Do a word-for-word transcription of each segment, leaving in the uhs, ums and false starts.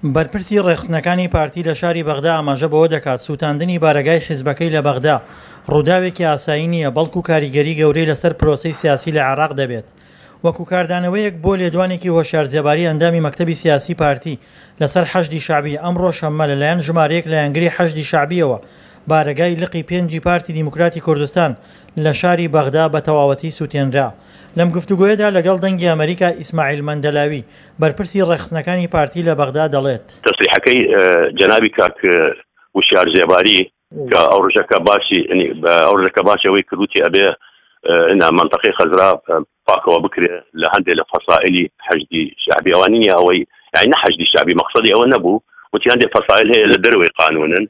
بەرپرسی ڕێخستنەکانی پارتی لە شاری بەغدا ئاماژە بەوە دەکات سوتاندنی بارەگای حیزبەکەی لە بەغدا ڕووداوێکی ئاسایی نییە، بەڵکو کاریگەری گەورەی لەسەر پرۆسەی سیاسی لە عێراق دەبێت. وەکو کاردانەوەیەک بۆ لێدوانێکی هۆشیارجێباری ئەندامی مەکتەبی سیاسی پارتی لەسەر حەشدی شعبی ئەمڕۆ شەممە لەلایەن ژمارەیەک لە یانگری حەشدی شعبیەوە بارەگای لقی پێنجی پارتی دیموکراتی کوردستان لە شاری بەغدا بە تەواوەتی سوتێنرا. لەم گفتوگۆیەدا لەگەڵ دەنگی ئەمریکا ئیسماعیل مەندەلاوی بەرپرسی ڕێخستنەکانی پارتی لە بەغدا دەڵێت تەسریحەکەی جەنابی کاک وشیارجێباری کە ئەو ڕژەکە باسی ئەو ڕژەکە باسی ئەوەی کردوتی ئەبێ منطقەی خەزرا پاکەوە بکرێ لە هەندێک لە فەسائلی حەشدی شعبی ئەوانی نیە ئەوەی یعنی نە حەشدی شعبی مەقسەدی ئەوە نەبوو، وتی هەندێک فەسائل هەیە لە دەروی قانونن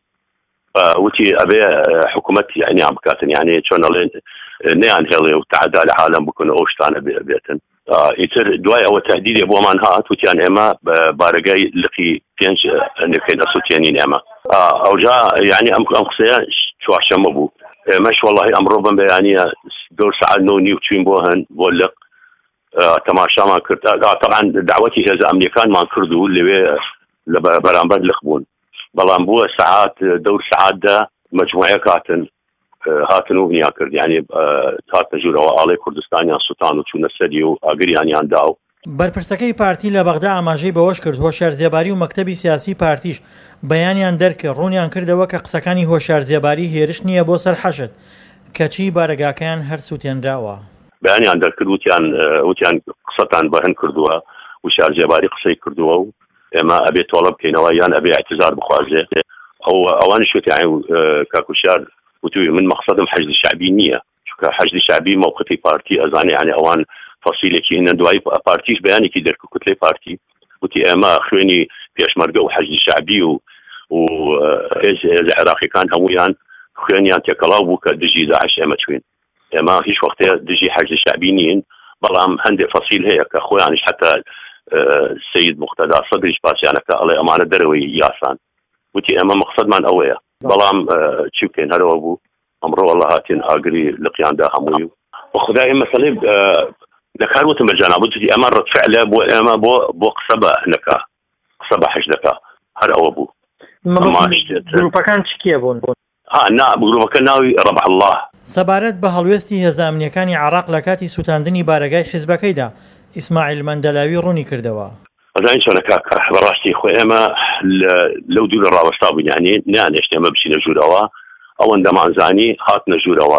وتی ئەبێ حکوومەت یعنی ئەم بکاتن، یعنی چۆن ئەڵێن نەیان هێڵێ و تعدا لە عالەم بکن ئەو شتانە بێتن. ئیتر دوای ئەوە تهدیدێ بۆمان هات وتیان ئێمە بارەگای لقی پێنج نەکەین ئەسووتێنین ئێمە. ئەوجا یعنی ئەم ئەم قسەیە چوارشەممە بوو. ئێمەش وەڵڵاهی ئەمڕۆ بم بەیانیە دۆ سەعات نۆ نیو چوین بۆ هەن بۆ لق تەماشامان کرد. طبعا دعوەتی هێزە ئەمریکانمان کرد و لەوێ لە بەرامبەر لق بوون، بەڵام بووە سەعات دەور سەعاتدا مەجموعەیە هاتن هاتن و ونیا کرد، یعنی هاتنە ژوورەوە ئاڵێ کوردستانیان سوتان و چوونە سەری و ئاگریانیان دا و بەرپرسەکەی پارتی لە بەغدا ئاماژەی بەوەش کرد هۆشیارجێباری و مەکتەبی سیاسی پارتیش بەیانیان دەرکرد ڕوونیان کردەوە کە قسەکانی هۆشیارجێباری هێرش نییە بۆ سەر حەشت کەچی بارەگاکەیان هەر سووتێنراوە. بەیانیان دەرکرد وتیان وتیان قسەتان بەهەن کردووە وشیارجێباری قسەی کردووە و ئێمە ئەبێ تۆڵە بکەینەوە یان ئەبێ اعتزار بخوازێ. ئەو ئەوانش وتیان کاکوشار وتوی من مقصدم حەشدی شعبی نییە، چونکە حەشدی شعبی موقعی پارتی ئەزانێ، یعنی ئەوان فەسیلێکی هێنن دوای پارتیش بەیانێکی دەرکرد کوتلەی پارتی وتی ئێمە خوێنی پێشمەرگە و حەشدی شعبی و و هێز عێراقیەکان هەموویان خوێنیان تێکەڵاو بوو کە دژی داعش ئێمە چوین. ئێمە هیچ وەختێ دژی حەشدی شعبی نین، بەڵام هەندێک فەسیل هەیە کە خۆیانش حتا سید مقتدا سەدریش باسییانەکە ئەڵێ ئەمانە دەرەوەی یاسان. وتی ئێمە مەقسەدمان ئەوەیە، بەڵام چی بکەین هەرەوە بوو ئەمڕۆ وەڵڵا هاتین ئاگری لقیاندا هەمووی و خدای مەسەلەی دەکار وتم بەجاناب وتی ئەمە ڕەتفعلە بۆ ئێمە بۆ بۆ قسە بە نەکا قسە بە حەشدەکە هەر ئەوە بوو. گروپەکان چکیە بوون؟ ها نا گروپەکە ناوی ڕەبح الله. سەبارەت بە هەڵوێستی هێزە ئەمنیەکانی عێراق لە کاتی سوتاندنی بارەگای حیزبەکەیدا ئیسماعیل مەندەلاوی ڕوونی کردەوە. ئەزانین چۆنە کاکە بەڕاستی خۆ ئێمە لەو دوو لە ڕاوەستا بووین، یعنی نەیانێشت ئێمە بچینە ژوورەوە، ئەوەندەمانزانی هاتنە ژوورەوە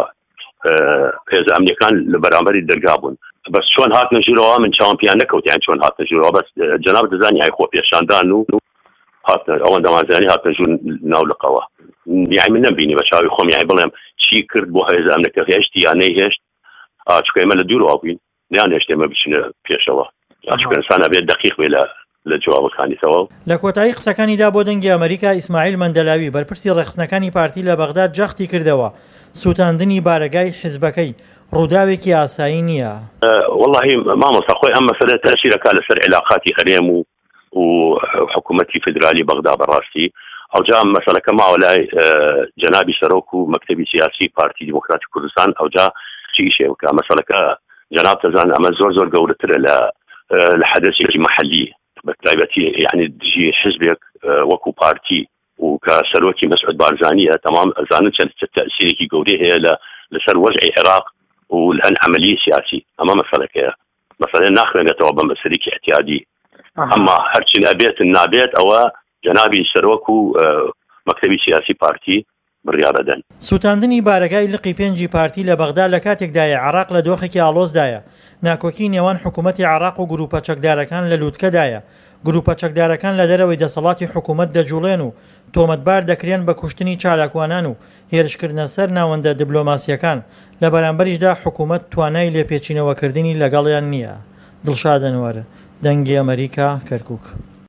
هێزە ئەمنیەکان لە بەرامبەری دەرگا بوون. بەس چۆن هاتنە ژوورەوە من چاوم پیان نەکەوت، یان چۆن هاتنە ژوورەوە، بەس جەناب دەزانی ئای خۆ پێشاندان و هاتنە ئەوەندەمانزانی هاتنە ژوور ناولقەوە. یعنی من نەبینی بە چاوی خۆم یعنی بڵێم چی کرد بۆ هێزە ئەمنیەکە هێشتی یان نەیهێشت، چونکە ئێمە لە دوورەوە بووین نەیانێشت ئێمە بچینە پێشەوە، چونکە ئینسانە بێت دەقیق بێ لە جوابەکانیتەوە. لە کۆتایی قسەکانیدا بۆ دەنگی ئەمریکا ئیسماعیل مەندەلاوی بەرپرسی ڕێخستنەکانی پارتی لە بەغدا جەختی کردەوە سوتاندنی بارەگای حیزبەکەی ڕووداوێکی ئاسایی نییە. وەڵڵاهی مامۆستا خۆی ئەم مەسەلە تەشیرەکە لەسەر عێلاقاتی هەرێم و و حکوومەتی فدرالی بەغدا بەڕاستی ئەوجا مەسەلەکە ماوە لای جەنابی سەرۆک و مەکتەبی سیاسی پارتی دیموکراتی کوردستان ئەوجا چی ئیشێ بکە. مەسەلەکە جەناب دەزان ئەمە زۆر زۆر گەورەترە لە لە حەدەسێکی مەحەلی بەتایبەتی یعنی دژی حزبێک وەکو پارتی و کە سەرۆکی مەسعود بارزانیە تەمام ئەزانن چەند تەئسیرێکی گەورەی هەیە لە لەسەر وەزعی عێراق و لەهەن عەمەلی سیاسی. ئەمە مەسەلەکەیە، مەسەلە ناخوێنێتەوە بە مەسەلێکی احتیادی، ئەمما هەرچی نابێت نابێت ئەوە جەنابی سەرۆک و مەکتەبی سیاسی پارتی بڕیارەدەن. سوتاندنی بارەگای لقی پێنجی پارتی لە بەغدا لە کاتێکدایە عێراق لە دۆخێکی ئاڵۆزدایە، ناکۆکی نێوان حکوومەتی عێراق و گروپە چەکدارەکان لە لووتکەدایە. گروپە چەکدارەکان لە دەرەوەی دەسەڵاتی حکوومەت دەجوڵێن و تۆمەتبار دەکرێن بە کوشتنی چالاکوانان و هێرشکردنە سەر ناوەندە دیبلۆماسیەکان، لە بەرامبەریشدا حکوومەت توانای لێپێچینەوەکردنی لەگەڵیان نییە. دڵشاد ئەنوەر، دەنگی ئەمریکا، کەرکووک.